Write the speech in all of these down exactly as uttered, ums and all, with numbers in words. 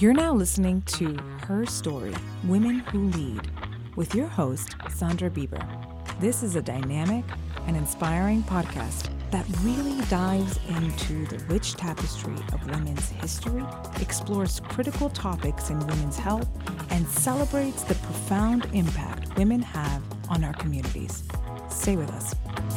You're now listening to Her Story, Women Who Lead, with your host, Sandra Bieber. This is a dynamic and inspiring podcast that really dives into the rich tapestry of women's history, explores critical topics in women's health, and celebrates the profound impact women have on our communities. Stay with us.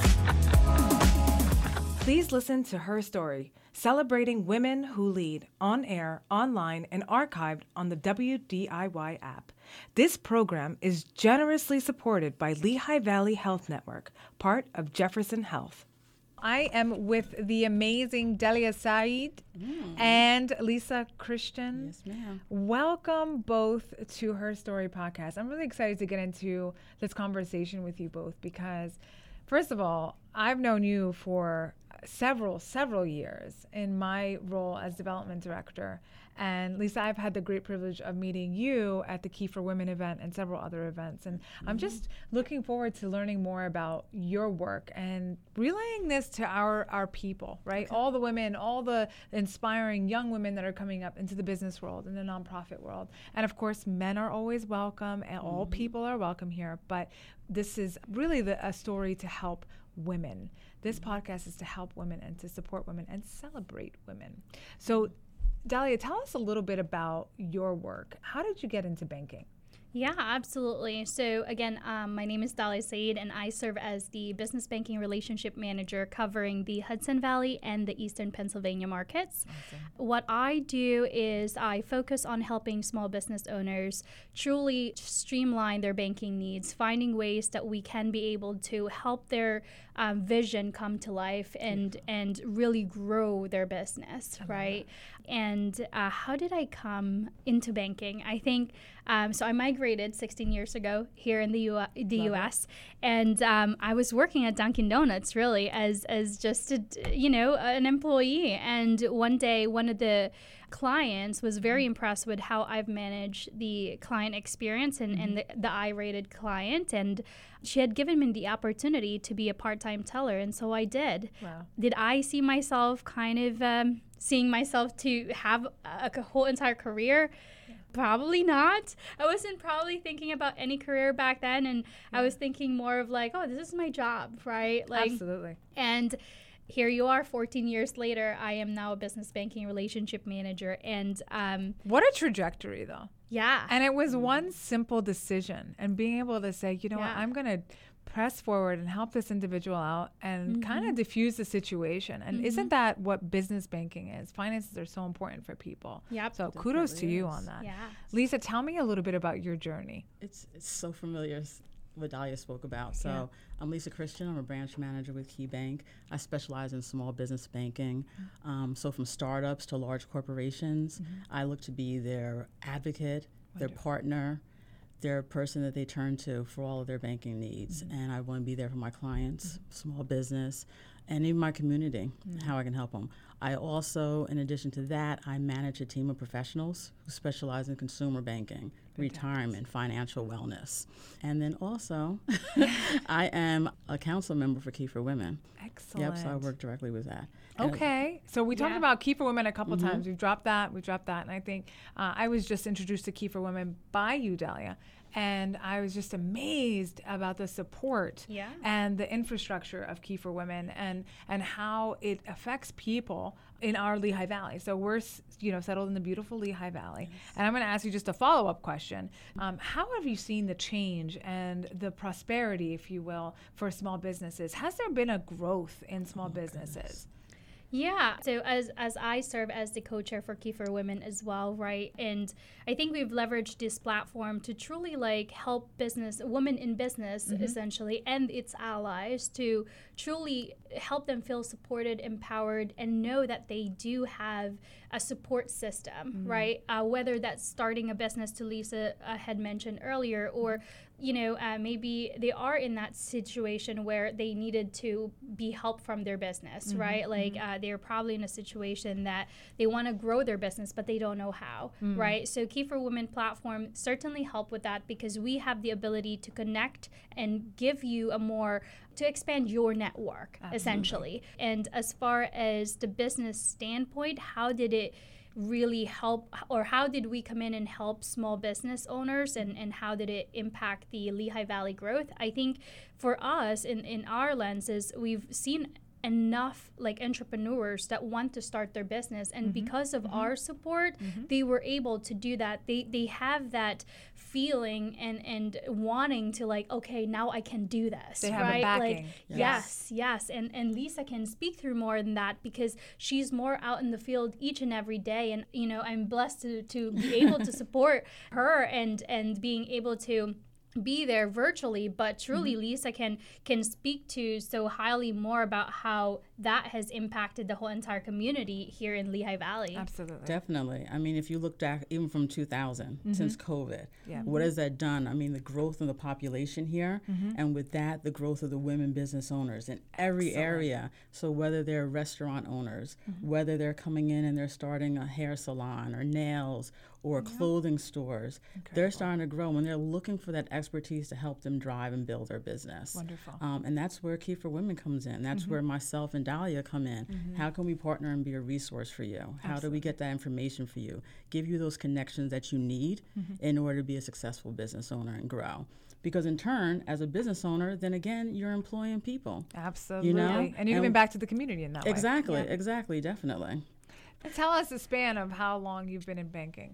Please listen to Her Story, celebrating women who lead, on air, online, and archived on the W D I Y app. This program is generously supported by Lehigh Valley Health Network, part of Jefferson Health. I am with the amazing Delia Said mm. and Lisa Christian. Yes, ma'am. Welcome both to Her Story podcast. I'm really excited to get into this conversation with you both because, first of all, I've known you for several, several years in my role as development director. And Lisa, I've had the great privilege of meeting you at the Key for Women event and several other events. And mm-hmm. I'm just looking forward to learning more about your work and relaying this to our, our people, right? Okay. All the women, all the inspiring young women that are coming up into the business world and the nonprofit world. And of course, men are always welcome and mm-hmm. all people are welcome here. But this is really the, a story to help women. This mm-hmm. podcast is to help women and to support women and celebrate women. So Dalia, tell us a little bit about your work. How did you get into banking? Yeah, absolutely. So again, um, my name is Dalia Said, and I serve as the Business Banking Relationship Manager covering the Hudson Valley and the Eastern Pennsylvania markets. Awesome. What I do is I focus on helping small business owners truly streamline their banking needs, finding ways that we can be able to help their um, vision come to life and, and really grow their business, right? And uh, how did I come into banking? I think, um, so I migrated sixteen years ago here in the, U- the U S, it. and um, I was working at Dunkin' Donuts really as, as just, a, you know, an employee. And one day, one of the clients was very impressed with how I've managed the client experience and, mm-hmm. and the, the I-rated client. And she had given me the opportunity to be a part-time teller, and so I did. Wow. Did I see myself kind of um, seeing myself to have a, a whole entire career? Yeah. Probably not. I wasn't probably thinking about any career back then, and yeah. I was thinking more of like, oh, this is my job, right? Like, absolutely. And here you are, fourteen years later, I am now a business banking relationship manager. And um, what a trajectory, though. Yeah. And it was one simple decision, and being able to say, you know yeah. what, I'm going to press forward and help this individual out and mm-hmm. kind of diffuse the situation. And mm-hmm. isn't that what business banking is? Finances are so important for people. Yep. So kudos to you on that. Yeah. Lisa, tell me a little bit about your journey. It's, it's so familiar. What Dalia spoke about. So yeah. I'm Lisa Christian. I'm a branch manager with KeyBank. I specialize in small business banking. Mm-hmm. Um, so from startups to large corporations, mm-hmm. I look to be their advocate, Wonderful. their partner, their person that they turn to for all of their banking needs. Mm-hmm. And I want to be there for my clients, mm-hmm. small business, and even my community, mm-hmm. how I can help them. I also, in addition to that, I manage a team of professionals who specialize in consumer banking, retirement, financial wellness. And then also, I am a council member for Key for Women. Excellent. Yep, so I work directly with that. Okay. So we talked yeah. about Key for Women a couple mm-hmm. times. We've dropped that. We've dropped that. And I think uh, I was just introduced to Key for Women by you, Dalia. And I was just amazed about the support yeah. and the infrastructure of Key for Women and, and how it affects people in our Lehigh Valley. So we're, you know, settled in the beautiful Lehigh Valley. Yes. And I'm going to ask you just a follow-up question. Um, how have you seen the change and the prosperity, if you will, for small businesses? Has there been a growth in small oh, businesses? Goodness. Yeah. So as as I serve as the co-chair for Key for Women as well, right? And I think we've leveraged this platform to truly like help business, women in business mm-hmm. essentially, and its allies to truly help them feel supported, empowered, and know that they do have a support system, mm-hmm. right? Uh, whether that's starting a business, to Lisa uh, had mentioned earlier, or you know, uh, maybe they are in that situation where they needed to be help from their business, mm-hmm, right? Like mm-hmm. uh, they're probably in a situation that they want to grow their business, but they don't know how, mm-hmm. right? So Key for Women platform certainly help with that because we have the ability to connect and give you a more, to expand your network, Absolutely. essentially. And as far as the business standpoint, how did it really help, or how did we come in and help small business owners, and, and how did it impact the Lehigh Valley growth? I think for us, in, in our lenses, we've seen enough like entrepreneurs that want to start their business, and mm-hmm. because of mm-hmm. our support, mm-hmm. they were able to do that. They they have that feeling and and wanting to like, okay, now I can do this. They have right? a backing. Like, yes, yes, yes. And and Lisa can speak through more than that because she's more out in the field each and every day. And you know, I'm blessed to to be able to support her and and being able to be there virtually, but truly mm-hmm. Lisa can can speak to so highly more about how that has impacted the whole entire community here in Lehigh Valley. Absolutely. Definitely. I mean, if you look back even from two thousand, mm-hmm. since COVID, yeah. what has that done? I mean, the growth of the population here, mm-hmm. and with that, the growth of the women business owners in every Excellent. area. So whether they're restaurant owners, mm-hmm. whether they're coming in and they're starting a hair salon or nails or yeah. clothing stores, Incredible. They're starting to grow when they're looking for that expertise to help them drive and build their business. Wonderful. Um, and that's where Key for Women comes in. That's mm-hmm. where myself and Dahlia come in. Mm-hmm. How can we partner and be a resource for you? Absolutely. How do we get that information for you? Give you those connections that you need mm-hmm. in order to be a successful business owner and grow. Because in turn, as a business owner, then again, you're employing people. Absolutely. You know? And you're giving back to the community in that exactly, way. Exactly, yeah. exactly, definitely. And tell us the span of how long you've been in banking.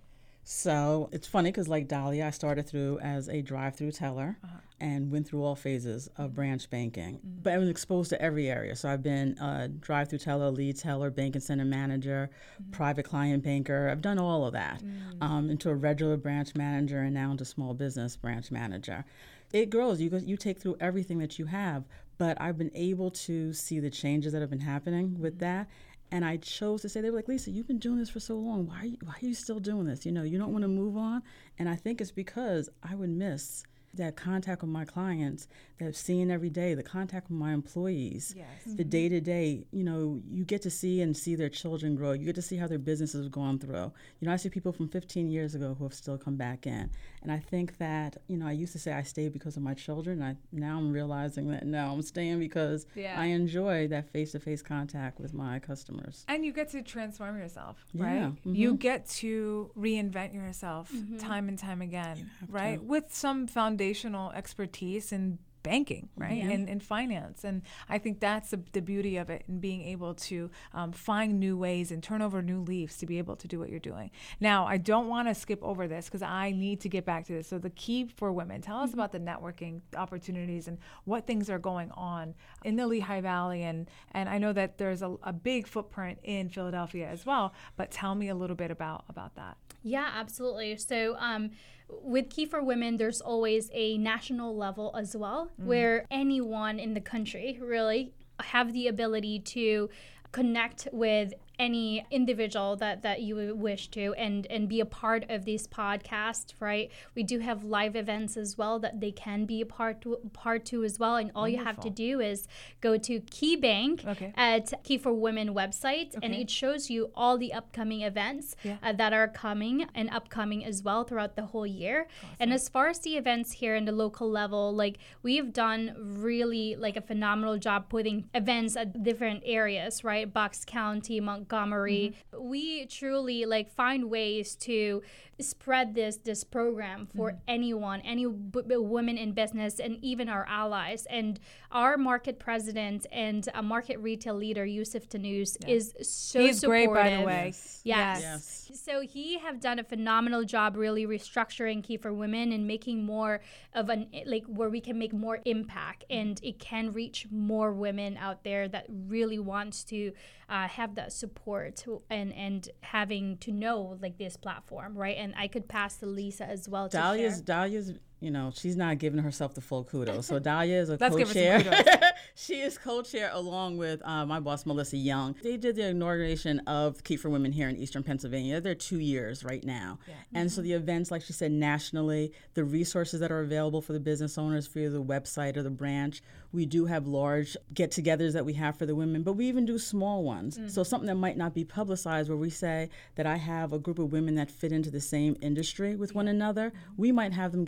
So it's funny because like Dahlia, I started through as a drive-through teller uh-huh. and went through all phases of branch banking. Mm-hmm. But I was exposed to every area. So I've been a drive-through teller, lead teller, banking center manager, mm-hmm. private client banker. I've done all of that mm-hmm. um, into a regular branch manager and now into small business branch manager. It grows. You go, you take through everything that you have. But I've been able to see the changes that have been happening with mm-hmm. that. And I chose to say, they were like, Lisa, you've been doing this for so long. Why are you, why are you still doing this? You know, you don't want to move on. And I think it's because I would miss that contact with my clients that I'm seeing every day, the contact with my employees, yes. the day-to-day, you know, you get to see and see their children grow. You get to see how their businesses have gone through. You know, I see people from fifteen years ago who have still come back in. And I think that, you know, I used to say I stayed because of my children. I Now I'm realizing that, no, I'm staying because yeah. I enjoy that face-to-face contact with my customers. And you get to transform yourself, yeah. right? Mm-hmm. You get to reinvent yourself mm-hmm. time and time again, right? To. With some foundational expertise in banking, right? Yeah. And in finance. And I think that's the, the beauty of it, and being able to um, find new ways and turn over new leaves to be able to do what you're doing. Now, I don't want to skip over this because I need to get back to this. So the Key for Women, tell us mm-hmm. about the networking opportunities and what things are going on in the Lehigh Valley. And, and I know that there's a, a big footprint in Philadelphia as well, but tell me a little bit about, about that. Yeah, absolutely. So um, with Key for Women, there's always a national level as well, mm. where anyone in the country really have the ability to connect with any individual that, that you would wish to and, and be a part of this podcast, right? We do have live events as well that they can be a part to, part to as well. And all Wonderful. You have to do is go to KeyBank okay. at Key for Women website, okay. and it shows you all the upcoming events yeah. uh, that are coming and upcoming as well throughout the whole year. Awesome. And as far as the events here in the local level, like we've done really like a phenomenal job putting events at different areas, right? Bucks County, Montgomery, Montgomery. Mm-hmm. We truly like find ways to spread this this program for mm-hmm. anyone, any b- b- women in business, and even our allies. And our market president and a market retail leader, Yusuf Tanous, yeah. is so He's supportive. Great, by the way. Yes. Yes. yes. So he have done a phenomenal job really restructuring Key for Women and making more of an, like where we can make more impact and it can reach more women out there that really wants to uh, have that support and, and having to know like this platform, right? And I could pass to Lisa as well. Dahlia's, to share. Dahlia's, you know, she's not giving herself the full kudos. So Dahlia is a Let's co-chair. Give her some kudos. She is co-chair along with uh, my boss, Melissa Young. They did the inauguration of Key for Women here in Eastern Pennsylvania. They're two years right now. Yeah. And mm-hmm. so the events, like she said, nationally, the resources that are available for the business owners via the website or the branch. We do have large get-togethers that we have for the women, but we even do small ones. Mm-hmm. So something that might not be publicized where we say that I have a group of women that fit into the same industry with yeah. one another, mm-hmm. we might have them get together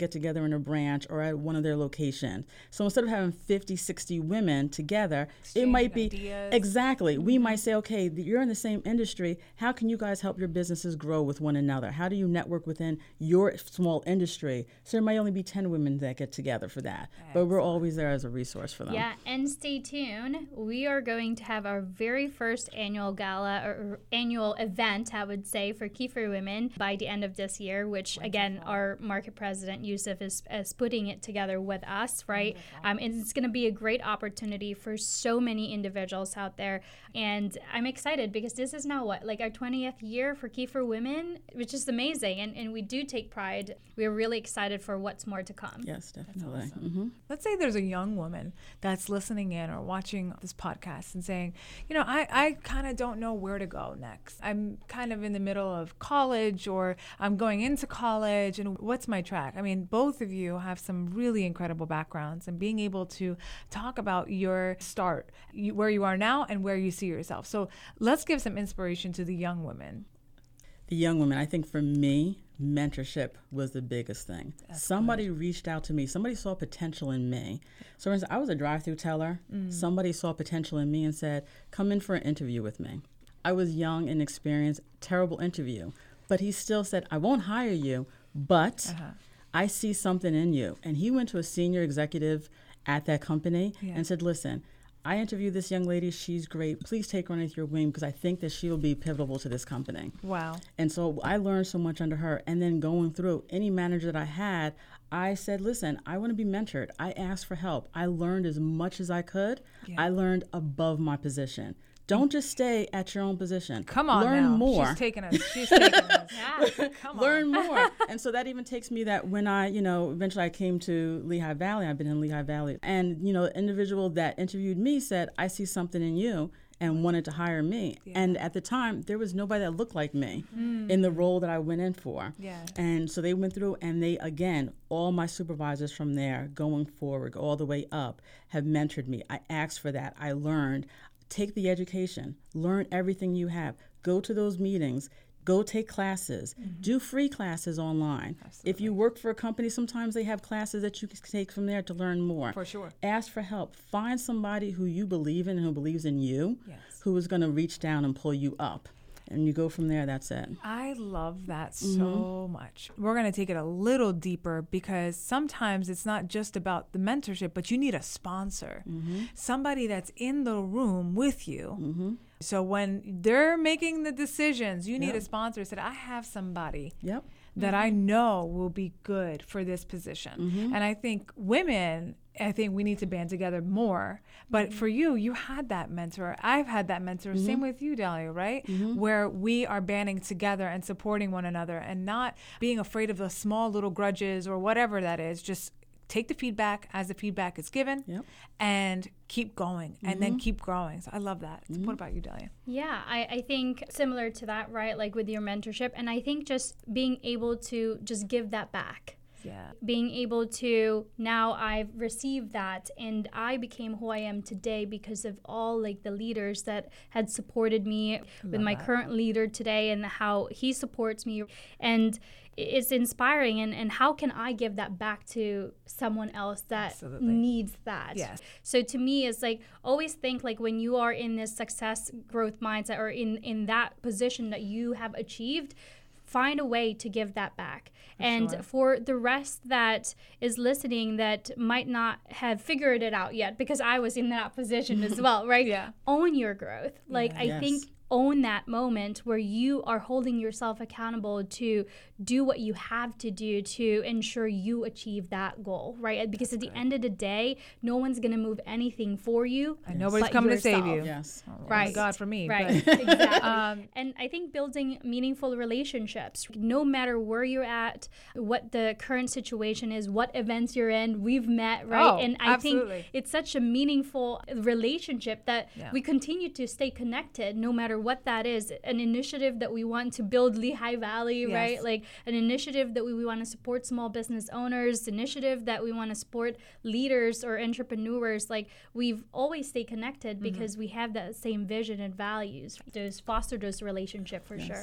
in a branch or at one of their locations. So instead of having fifty, sixty women together, Exchange it might be ideas. exactly. Mm-hmm. We might say, okay, you're in the same industry. How can you guys help your businesses grow with one another? How do you network within your small industry? So there might only be ten women that get together for that, Excellent. But we're always there as a resource for them. Yeah, and stay tuned. We are going to have our very first annual gala or annual event, I would say, for Key for Women by the end of this year, which Wonderful. Again, our market president, Yusuf, is, is putting it together with us, right? Um, and it's going to be a great opportunity for so many individuals out there. And I'm excited because this is now what, like our twentieth year for Key for Women, which is amazing. And, and we do take pride. We're really excited for what's more to come. Yes, definitely. Awesome. Mm-hmm. Let's say there's a young woman that's listening in or watching this podcast and saying, you know, I, I kind of don't know where to go next. I'm kind of in the middle of college or I'm going into college and what's my track? I mean, both of you have some really incredible backgrounds, and being able to talk about your start, you, where you are now and where you see yourself. So let's give some inspiration to the young women. The young women, I think for me, mentorship was the biggest thing. That's somebody good. Reached out to me. Somebody saw potential in me. So for instance, I was a drive-through teller. Mm. Somebody saw potential in me and said, come in for an interview with me. I was young and inexperienced, terrible interview. But he still said, I won't hire you, but uh-huh. I see something in you. And he went to a senior executive at that company yeah. and said, listen, I interviewed this young lady. She's great. Please take her underneath your wing because I think that she will be pivotal to this company. Wow. And so I learned so much under her. And then going through any manager that I had, I said, listen, I want to be mentored. I asked for help. I learned as much as I could. Yeah. I learned above my position. Don't just stay at your own position. Come on, learn now. more. She's taking us. She's taking us. Yeah, come on. Learn more. And so that even takes me that when I, you know, eventually I came to Lehigh Valley. I've been in Lehigh Valley, and you know, the individual that interviewed me said, "I see something in you," and wanted to hire me. Yeah. And at the time, there was nobody that looked like me mm. in the role that I went in for. Yeah. And so they went through, and they again, all my supervisors from there, going forward, all the way up, have mentored me. I asked for that. I learned. Take the education, learn everything you have, go to those meetings, go take classes, mm-hmm. do free classes online. Absolutely. If you work for a company, sometimes they have classes that you can take from there to learn more. For sure. Ask for help. Find somebody who you believe in and who believes in you, yes. who is going to reach down and pull you up. And you go from there, that's it. I love that mm-hmm. so much. We're going to take it a little deeper because sometimes it's not just about the mentorship, but you need a sponsor, mm-hmm. somebody that's in the room with you. Mm-hmm. So when they're making the decisions, you need yep. a sponsor who said, I have somebody yep. that mm-hmm. I know will be good for this position. Mm-hmm. And I think women, I think we need to band together more. But mm-hmm. for you, you had that mentor. I've had that mentor. Mm-hmm. Same with you, Dahlia, right? Mm-hmm. Where we are banding together and supporting one another and not being afraid of the small little grudges or whatever that is. Just take the feedback as the feedback is given yep. and keep going mm-hmm. and then keep growing. So I love that. Mm-hmm. So what about you, Dahlia? Yeah, I, I think similar to that, right? Like with your mentorship. And I think just being able to just give that back. Yeah. Being able to, now I've received that and I became who I am today because of all like the leaders that had supported me with my that. current leader today and how he supports me. And it's inspiring. And, and how can I give that back to someone else that Absolutely. needs that? Yes. So to me, it's like always think like when you are in this success growth mindset or in, in that position that you have achieved, find a way to give that back. For and sure. for the rest that is listening that might not have figured it out yet, because I was in that position as well, right? Yeah. Own your growth. Like, yeah. I yes. think own that moment where you are holding yourself accountable to do what you have to do to ensure you achieve that goal, right? Because That's at the good. end of the day, no one's going to move anything for you. And yes. nobody's coming yourself. to save you. Yes. Oh, right. Thank God for me. Right. But. Exactly. Um, and I think building meaningful relationships, no matter where you're at, what the current situation is, what events you're in, we've met, right? Oh, and I absolutely. think it's such a meaningful relationship that yeah. we continue to stay connected no matter what that is. An initiative that we want to build Lehigh Valley, yes. right? Like an initiative that we, we want to support small business owners, initiative that we want to support leaders or entrepreneurs. Like we've always stayed connected mm-hmm. because we have that same vision and values. Those foster those relationship for yes. sure.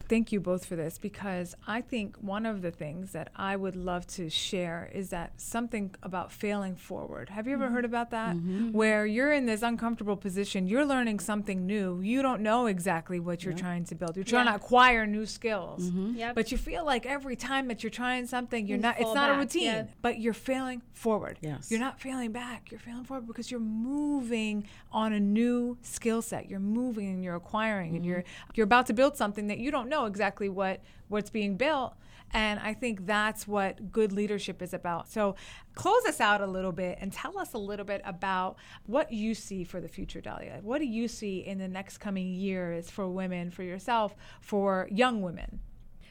thank you both for this, because I think one of the things that I would love to share is that something about failing forward. Have you ever mm-hmm. heard about that? Mm-hmm. Where you're in this uncomfortable position, you're learning something new. You don't know exactly what you're yep. trying to build. You're trying yeah. to acquire new skills. Mm-hmm. Yep. But you feel like every time that you're trying something, you're you not it's not back. a routine, yeah. but you're failing forward. Yes. You're not failing back. You're failing forward because you're moving on a new skill set. You're moving and you're acquiring mm-hmm. and you're you're about to build something that you don't know exactly what what's being built. And I think that's what good leadership is about. So close us out a little bit and tell us a little bit about what you see for the future, Dalia. What do you see in the next coming years for women, for yourself, for young women?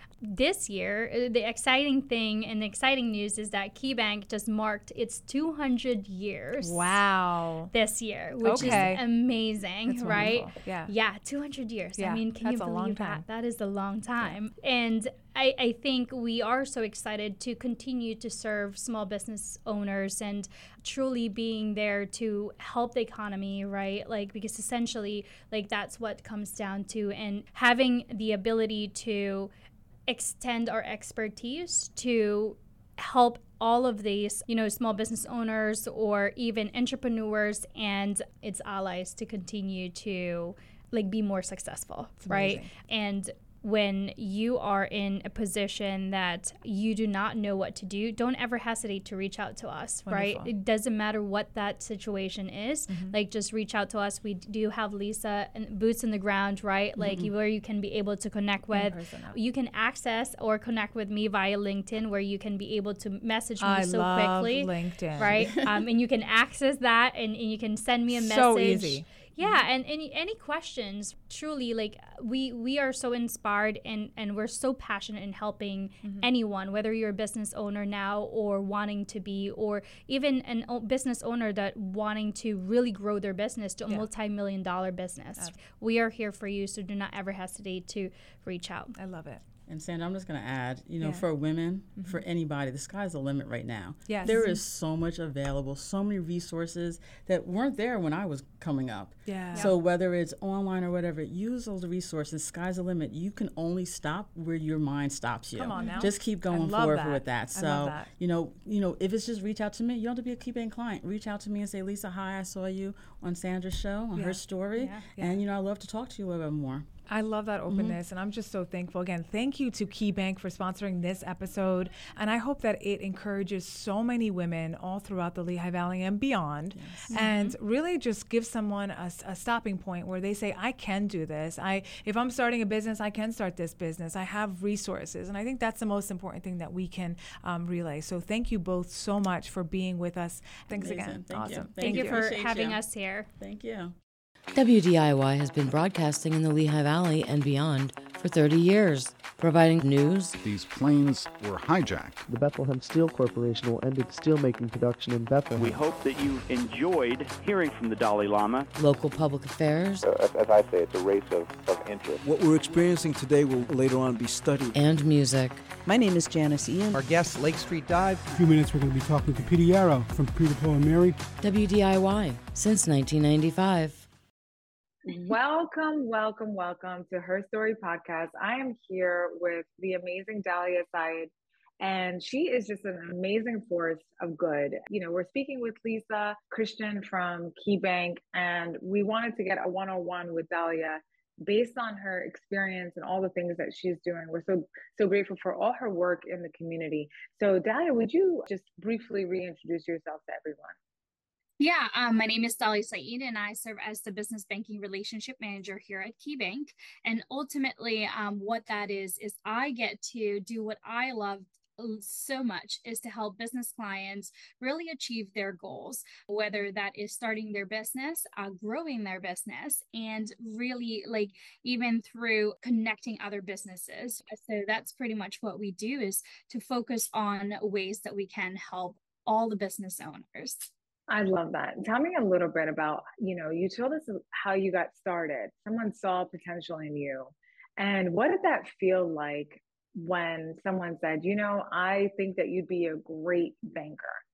This year, the exciting thing and the exciting news is that KeyBank just marked its two hundred years. Wow. This year, which okay. is amazing, that's right? Wonderful. Yeah. Yeah, two hundred years. Yeah, I mean, can you believe that? That is a long time. Yeah. And I, I think we are so excited to continue to serve small business owners and truly being there to help the economy, right? Like, because essentially, like, that's what comes down to, and having the ability to extend our expertise to help all of these, you know, small business owners or even entrepreneurs and its allies to continue to like be more successful, right? And when you are in a position that you do not know what to do, don't ever hesitate to reach out to us, Wonderful. right? It doesn't matter what that situation is. Mm-hmm. Like, just reach out to us. We do have Lisa and boots in the ground, right? Mm-hmm. Like, where you can be able to connect with. You can access or connect with me via LinkedIn, where you can be able to message me I so love quickly. LinkedIn. Right? um, and you can access that and, and you can send me a message. So easy. Yeah, and any any questions, truly, like, we we are so inspired and, and we're so passionate in helping mm-hmm. anyone, whether you're a business owner now or wanting to be, or even an o- business owner that wanting to really grow their business to a yeah. multi-million dollar business. Absolutely. We are here for you, so do not ever hesitate to reach out. I love it. And Sandra, I'm just going to add, you know, yeah. for women, mm-hmm. for anybody, the sky's the limit right now. Yes. There is so much available, so many resources that weren't there when I was coming up. Yeah. So whether it's online or whatever, use those resources. Sky's the limit. You can only stop where your mind stops you. Come on now. Just keep going forward that. with that. So, I love that. you know, you know, if it's just reach out to me, you don't have to be a KeyBank client. Reach out to me and say, Lisa, hi, I saw you on Sandra's show, on yeah. her story. Yeah. Yeah. And, you know, I'd love to talk to you a little bit more. I love that openness, mm-hmm. and I'm just so thankful. Again, thank you to KeyBank for sponsoring this episode, and I hope that it encourages so many women all throughout the Lehigh Valley and beyond, yes. and mm-hmm. really just give someone a, a stopping point where they say, I can do this. I, if I'm starting a business, I can start this business. I have resources, and I think that's the most important thing that we can um, relay. So thank you both so much for being with us. Thanks Amazing. again. Thank awesome. You. Thank, Thank you you for Appreciate having you. us here. Thank you. W D I Y has been broadcasting in the Lehigh Valley and beyond for thirty years, providing news. These planes were hijacked. The Bethlehem Steel Corporation will end its steelmaking production in Bethlehem. We hope that you enjoyed hearing from the Dalai Lama. Local public affairs. Uh, as, as I say, it's a race of, of interest. What we're experiencing today will later on be studied. And music. My name is Janice Ian. Our guest, Lake Street Dive. In a few minutes, we're going to be talking to Peter Yarrow from Peter, Paul, and Mary. W D I Y, since nineteen ninety-five. Welcome, welcome, welcome to Her Story Podcast. I am here with the amazing Dalia Said, and she is just an amazing force of good. You know, we're speaking with Lisa Christian from KeyBank, and we wanted to get a one-on-one with Dalia based on her experience and all the things that she's doing. We're so, so grateful for all her work in the community. So Dalia, would you just briefly reintroduce yourself to everyone? Yeah, um, my name is Dalia Said, and I serve as the Business Banking Relationship Manager here at KeyBank. And ultimately, um, what that is, is I get to do what I love so much, is to help business clients really achieve their goals, whether that is starting their business, uh, growing their business, and really like even through connecting other businesses. So that's pretty much what we do, is to focus on ways that we can help all the business owners. I love that. Tell me a little bit about, you know, you told us how you got started. Someone saw potential in you. And what did that feel like when someone said, you know, I think that you'd be a great banker?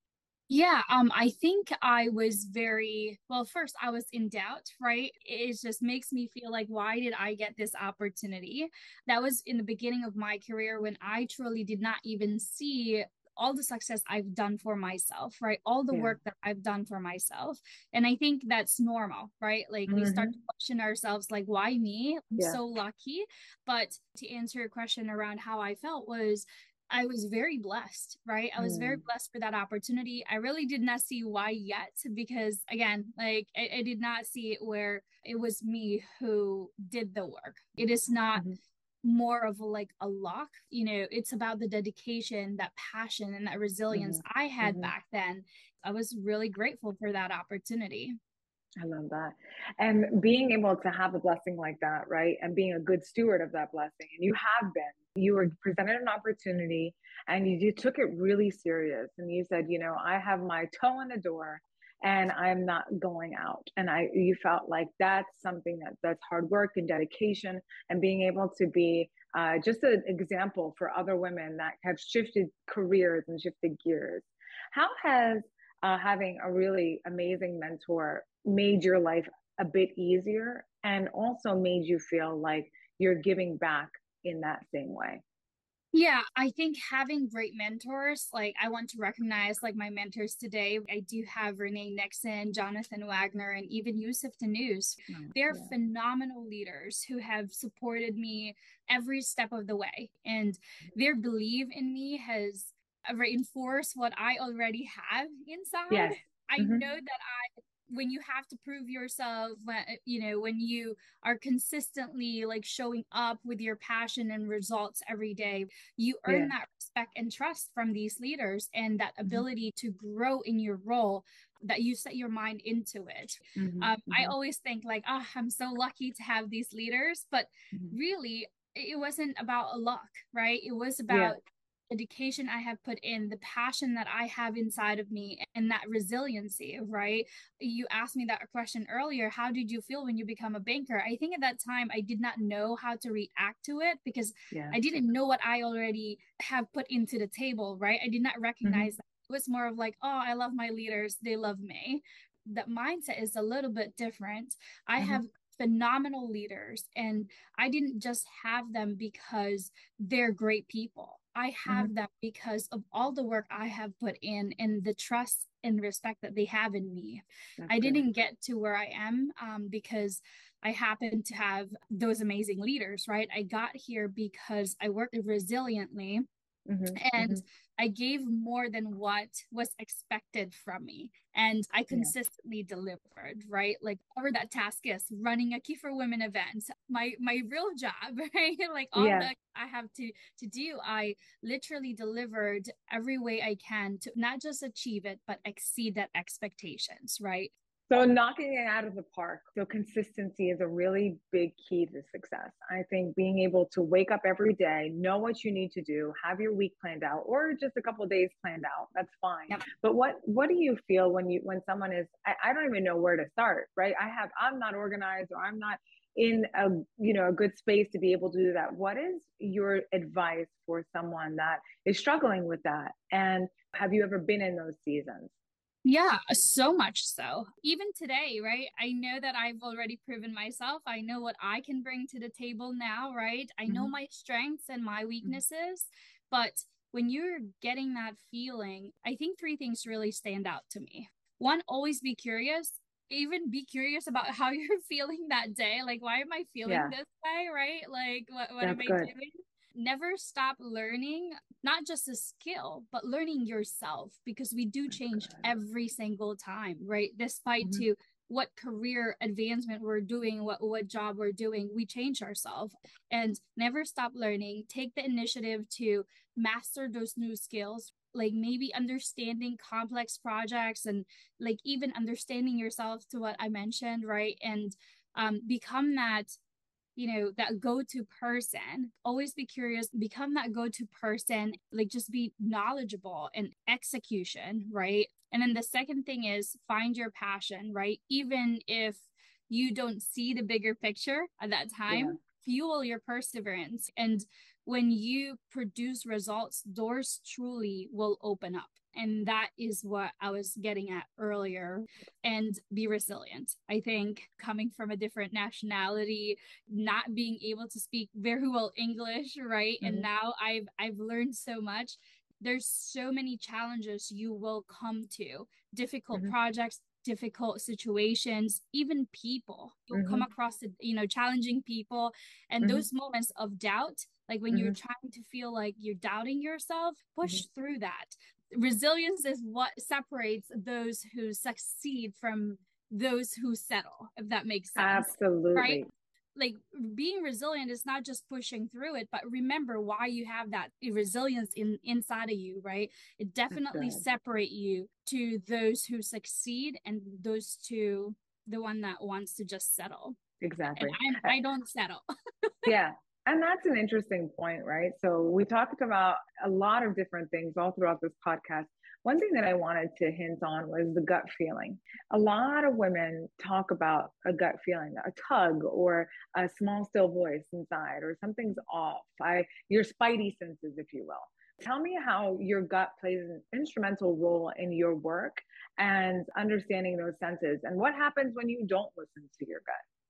Yeah, um, I think I was very, well, first I was in doubt, right? It just makes me feel like, why did I get this opportunity? That was in the beginning of my career when I truly did not even see all the success I've done for myself, right? All the Yeah. work that I've done for myself. And I think that's normal, right? Like we start to Mhm. question ourselves, like, why me? I'm Yeah. so lucky. But to answer your question around how I felt was, I was very blessed, right? I was very Mm. blessed for that opportunity. I really did not see why yet, because again, like I, I did not see it where it was me who did the work. It is not Mhm. more of like a luck, you know, it's about the dedication, that passion, and that resilience Mhm. I had Mhm. back then. I was really grateful for that opportunity. I love that. And being able to have a blessing like that, right? And being a good steward of that blessing. And you have been. You were presented an opportunity and you, you took it really serious. And you said, you know, I have my toe in the door and I'm not going out. And I you felt like that's something that that's hard work and dedication and being able to be uh, just an example for other women that have shifted careers and shifted gears. How has uh, having a really amazing mentor made your life a bit easier and also made you feel like you're giving back in that same way? Yeah, I think having great mentors, like I want to recognize like my mentors today. I do have Renee Nixon, Jonathan Wagner, and even Yusuf Tanous. Oh, They're yeah. phenomenal leaders who have supported me every step of the way. And their belief in me has reinforced what I already have inside. Yes. I Mm-hmm. know that I when you have to prove yourself, when you know when you are consistently like showing up with your passion and results every day, you earn Yeah. that respect and trust from these leaders, and that Mm-hmm. ability to grow in your role, that you set your mind into it. Mm-hmm. um, I Mm-hmm. always think like, oh, I'm so lucky to have these leaders, but Mm-hmm. really it wasn't about a luck, right? It was Yeah. about dedication I have put in, the passion that I have inside of me, and that resiliency, right? You asked me that question earlier. How did you feel when you become a banker? I think at that time I did not know how to react to it because Yeah. I didn't know what I already have put into the table, right? I did not recognize Mm-hmm. that. It was more of like, oh, I love my leaders, they love me. That mindset is a little bit different. I Mm-hmm. have phenomenal leaders, and I didn't just have them because they're great people. I have Mm-hmm. them because of all the work I have put in and the trust and respect that they have in me. That's I good. didn't get to where I am um, because I happen to have those amazing leaders, right? I got here because I worked resiliently Mm-hmm. and Mm-hmm. I gave more than what was expected from me. And I Yeah. consistently delivered, right? Like whatever that task is, running a Key for Women event, my my real job, right? Like all Yeah. that I have to to do, I literally delivered every way I can to not just achieve it, but exceed that expectations, right? So knocking it out of the park. So consistency is a really big key to success. I think being able to wake up every day, know what you need to do, have your week planned out, or just a couple of days planned out. That's fine. Yep. But what what do you feel when you when someone is? I, I don't even know where to start. Right? I have I'm not organized or I'm not in a you know a good space to be able to do that. What is your advice for someone that is struggling with that? And have you ever been in those seasons? Yeah, so much so. Even today, right? I know that I've already proven myself. I know what I can bring to the table now, right? I know Mm-hmm. my strengths and my weaknesses. But when you're getting that feeling, I think three things really stand out to me. One, always be curious. Even be curious about how you're feeling that day. Like, why am I feeling Yeah, this way, right? Like, what, what am that's I good. doing? Never stop learning, not just a skill, but learning yourself, because we do That's change good. every single time, right? Despite Mm-hmm. to what career advancement we're doing, what, what job we're doing, we change ourselves. And never stop learning. Take the initiative to master those new skills, like maybe understanding complex projects and like even understanding yourself, to what I mentioned, right? And um, become that you know that go-to person. Always be curious, become that go-to person, like just be knowledgeable and execution, right? And then the second thing is find your passion, right? Even if you don't see the bigger picture at that time, Yeah. fuel your perseverance. And when you produce results, doors truly will open up. And that is what I was getting at earlier. And be resilient. I think coming from a different nationality, not being able to speak very well English, right? Mm-hmm. And now I've I've learned so much. There's so many challenges you will come to, difficult mm-hmm. projects, difficult situations, even people. You'll mm-hmm. come across, you know, challenging people, and mm-hmm. those moments of doubt, like when mm-hmm. you're trying to feel like you're doubting yourself, push mm-hmm. through that. Resilience is what separates those who succeed from those who settle, if that makes sense. Absolutely. Right? Like being resilient is not just pushing through it, but remember why you have that resilience in inside of you, right? It definitely separate you to those who succeed and those to the one that wants to just settle. Exactly. And I, I don't settle. Yeah. And that's an interesting point, right? So we talked about a lot of different things all throughout this podcast. One thing that I wanted to hint on was the gut feeling. A lot of women talk about a gut feeling, a tug or a small, still voice inside, or something's off. I, your spidey senses, if you will. Tell me how your gut plays an instrumental role in your work and understanding those senses, and what happens when you don't listen to your gut.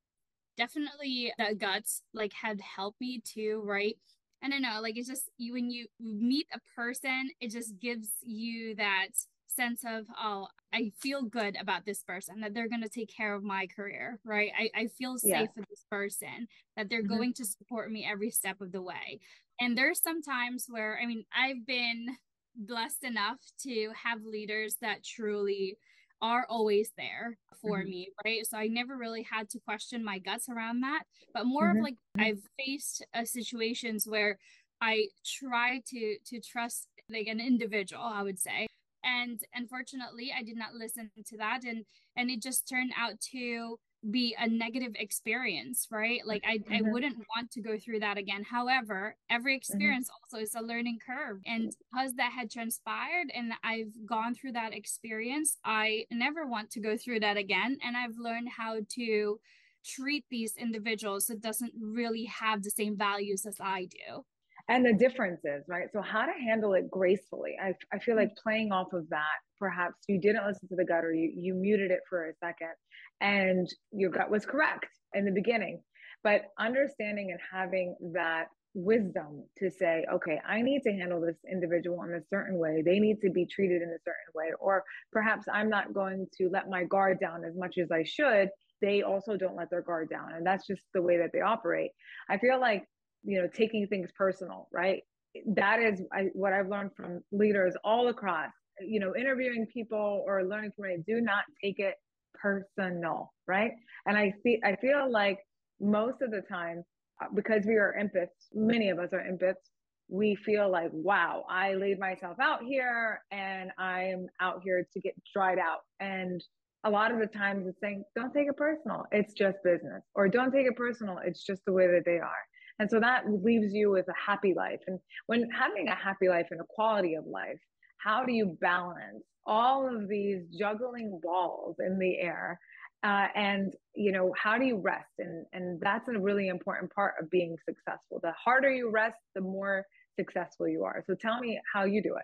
Definitely the guts like had helped me too, right? I don't know, like it's just you when you meet a person, it just gives you that sense of, oh, I feel good about this person, that they're going to take care of my career, right? I, I feel safe yeah. with this person, that they're mm-hmm. going to support me every step of the way. And there's some times where, I mean, I've been blessed enough to have leaders that truly are always there for mm-hmm. me, right? So I never really had to question my guts around that, but more mm-hmm. of like I've faced uh, situations where I try to to trust like an individual, I would say, and unfortunately I did not listen to that, and and it just turned out to be a negative experience, right? Like I, mm-hmm. I wouldn't want to go through that again. However, every experience mm-hmm. also is a learning curve. And because that had transpired and I've gone through that experience, I never want to go through that again. And I've learned how to treat these individuals that doesn't really have the same values as I do. And the differences, right? So how to handle it gracefully. I, I feel like playing off of that, perhaps you didn't listen to the gut, or you, you muted it for a second and your gut was correct in the beginning, but understanding and having that wisdom to say, okay, I need to handle this individual in a certain way. They need to be treated in a certain way, or perhaps I'm not going to let my guard down as much as I should. They also don't let their guard down. And that's just the way that they operate. I feel like, you know, taking things personal, right? That is I, what I've learned from leaders all across, you know, interviewing people or learning from it. Do not take it personal, right? And I see, I feel like most of the time, because we are empaths, many of us are empaths, we feel like, wow, I laid myself out here and I'm out here to get dried out. And a lot of the times it's saying, don't take it personal. It's just business. Or don't take it personal. It's just the way that they are. And so that leaves you with a happy life. And when having a happy life and a quality of life, how do you balance all of these juggling balls in the air? Uh, and, you know, how do you rest? And, and that's a really important part of being successful. The harder you rest, the more successful you are. So tell me how you do it.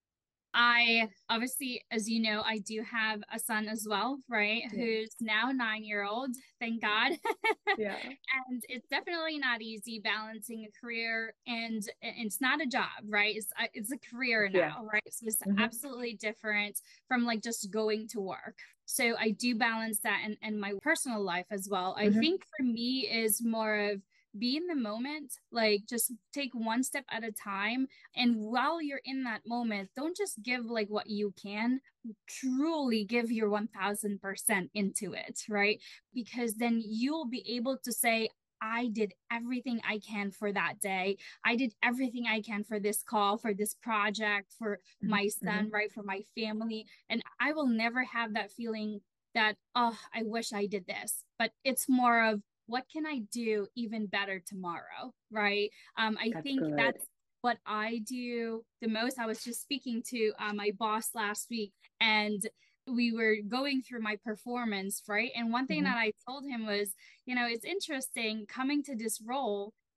I obviously, as you know, I do have a son as well, right? Yeah. Who's now nine year old. Thank God. Yeah. And it's definitely not easy balancing a career and, and it's not a job, right? It's it's a career now, yeah. right? So it's mm-hmm. absolutely different from like just going to work. So I do balance that in, in my personal life as well. Mm-hmm. I think for me is more of be in the moment, like just take one step at a time. And while you're in that moment, don't just give like what you can, truly give your one thousand percent into it, right? Because then you'll be able to say, I did everything I can for that day. I did everything I can for this call, for this project, for my son, mm-hmm. right? For my family. And I will never have that feeling that, oh, I wish I did this. But it's more of, what can I do even better tomorrow, right? Um, I that's think good. That's what I do the most. I was just speaking to uh, my boss last week, and we were going through my performance, right? And one thing mm-hmm. that I told him was, you know, it's interesting coming to this role.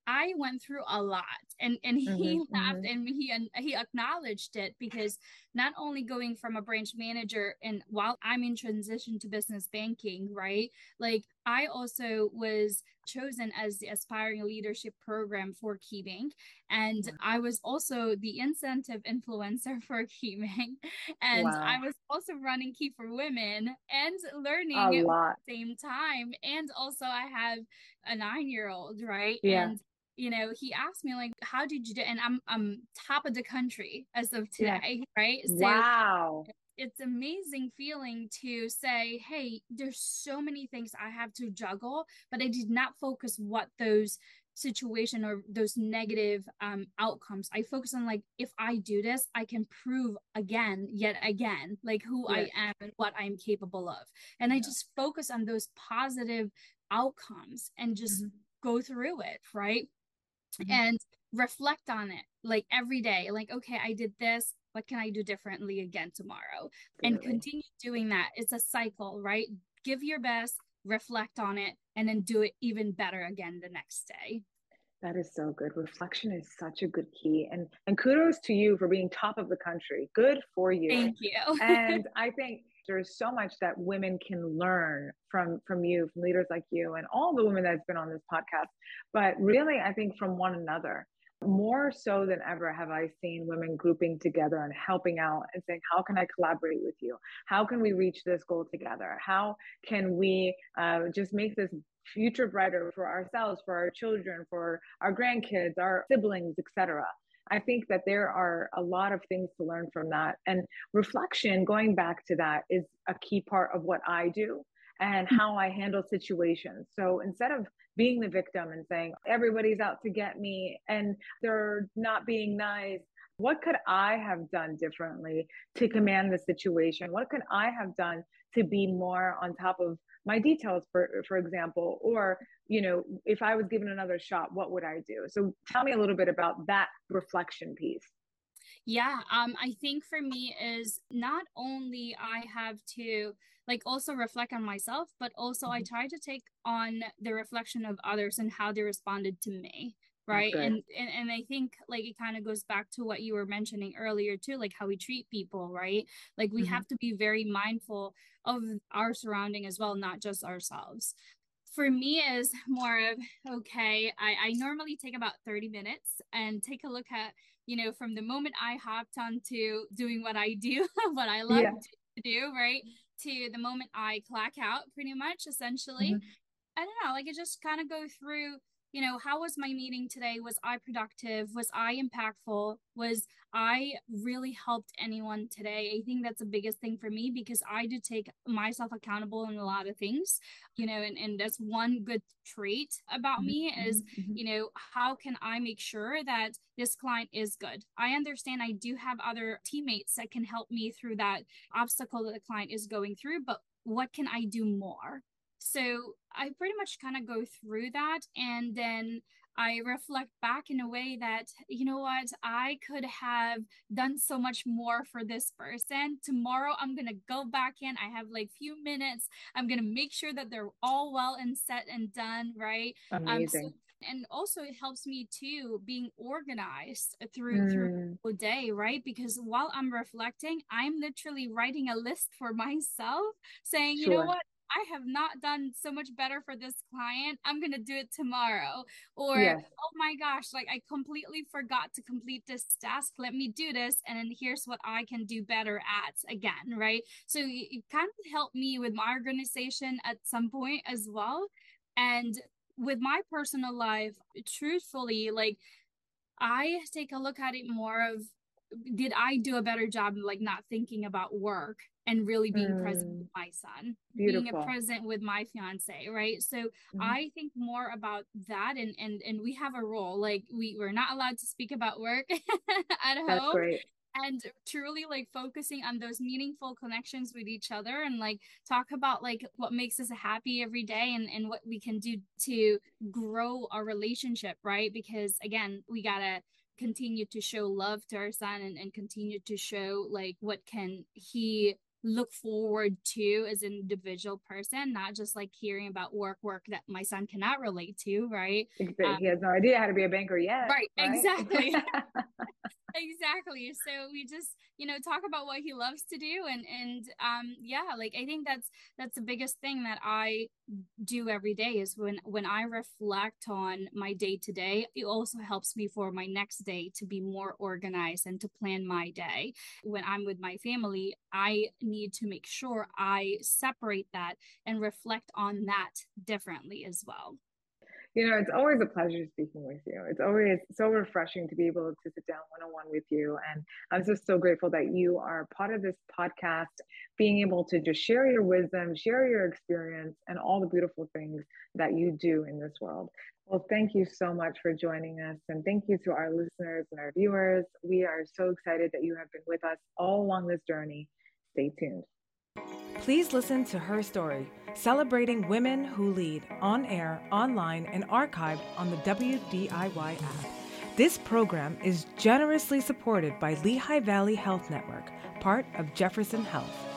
I went through a lot, and, and he Mm-hmm, laughed mm-hmm. and he, he acknowledged it, because not only going from a branch manager and while I'm in transition to business banking, right? Like I also was chosen as the aspiring leadership program for KeyBank. And I was also the incentive influencer for KeyBank. And Wow. I was also running Key for Women and learning A at lot. the same time. And also I have a nine-year-old, right? Yeah. And you know, he asked me like, how did you do? And I'm I'm top of the country as of Yeah. today, right? So Wow. it's amazing feeling to say, hey, there's so many things I have to juggle, but I did not focus what those situation or those negative um, outcomes. I focus on like, if I do this, I can prove again, yet again, like who Yes. I am and what I'm capable of. And I Yeah. just focus on those positive outcomes and just Mm-hmm. go through it, right? Mm-hmm. And reflect on it like every day, like, okay, I did this, what can I do differently again tomorrow? And Really. continue doing that. It's a cycle, right? Give your best, reflect on it, and then do it even better again the next day. That is so good. Reflection is such a good key. And and kudos to you for being top of the country. Good for you. Thank you. And I think there's so much that women can learn from from you, from leaders like you and all the women that's been on this podcast. But really, I think from one another. More so than ever have I seen women grouping together and helping out and saying, how can I collaborate with you? How can we reach this goal together? How can we uh, just make this future brighter for ourselves, for our children, for our grandkids, our siblings, et cetera? I think that there are a lot of things to learn from that. And reflection, going back to that, is a key part of what I do and how I handle situations. So instead of being the victim and saying, everybody's out to get me and they're not being nice, what could I have done differently to command the situation? What could I have done to be more on top of my details, for, for example? Or, you know, if I was given another shot, what would I do? So tell me a little bit about that reflection piece. Yeah, um, I think for me is not only I have to like also reflect on myself, but also mm-hmm. I try to take on the reflection of others and how they responded to me. Right. And, and and I think like it kind of goes back to what you were mentioning earlier too, like how we treat people, right? Like we mm-hmm. have to be very mindful of our surrounding as well, not just ourselves. For me is more of, okay, I, I normally take about thirty minutes and take a look at, you know, from the moment I hopped onto doing what I do, what I love yeah. to do, right? To the moment I clack out pretty much, essentially. Mm-hmm. I don't know, like it just kind of go through, you know, how was my meeting today? Was I productive? Was I impactful? Was I really helped anyone today? I think that's the biggest thing for me because I do take myself accountable in a lot of things, you know, and, and that's one good trait about mm-hmm. me is, mm-hmm. you know, how can I make sure that this client is good? I understand I do have other teammates that can help me through that obstacle that the client is going through, but what can I do more? So I pretty much kind of go through that and then I reflect back in a way that, you know what, I could have done so much more for this person. Tomorrow, I'm going to go back in. I have like few minutes. I'm going to make sure that they're all well and set and done, right? Amazing. Um, so, and also it helps me too being organized through, mm. through the day, right? Because while I'm reflecting, I'm literally writing a list for myself saying, sure. you know what? I have not done so much better for this client. I'm going to do it tomorrow. Or, yes. oh my gosh, like I completely forgot to complete this task. Let me do this. And then here's what I can do better at again, right? So it kind of helped me with my organization at some point as well. And with my personal life, truthfully, like I take a look at it more of, did I do a better job of like not thinking about work and really being mm. present with my son, Beautiful. being a present with my fiance, right? So mm-hmm. I think more about that, and and and we have a role like we we're not allowed to speak about work at home. That's great. And truly like focusing on those meaningful connections with each other and like talk about like what makes us happy every day and, and what we can do to grow our relationship, right? Because again, we gotta continue to show love to our son and, and continue to show like what can he look forward to as an individual person, not just like hearing about work, work that my son cannot relate to, right? Um, he has no idea how to be a banker yet. Right, right? exactly. Exactly. So we just, you know, talk about what he loves to do. And, and, um, yeah, like, I think that's, that's the biggest thing that I do every day is when, when I reflect on my day to day, it also helps me for my next day to be more organized and to plan my day. When I'm with my family, I need to make sure I separate that and reflect on that differently as well. You know, it's always a pleasure speaking with you. It's always so refreshing to be able to sit down one-on-one with you. And I'm just so grateful that you are part of this podcast, being able to just share your wisdom, share your experience, and all the beautiful things that you do in this world. Well, thank you so much for joining us. And thank you to our listeners and our viewers. We are so excited that you have been with us all along this journey. Stay tuned. Please listen to Her Story, celebrating women who lead, on air, online, and archived on the W D I Y app. This program is generously supported by Lehigh Valley Health Network, part of Jefferson Health.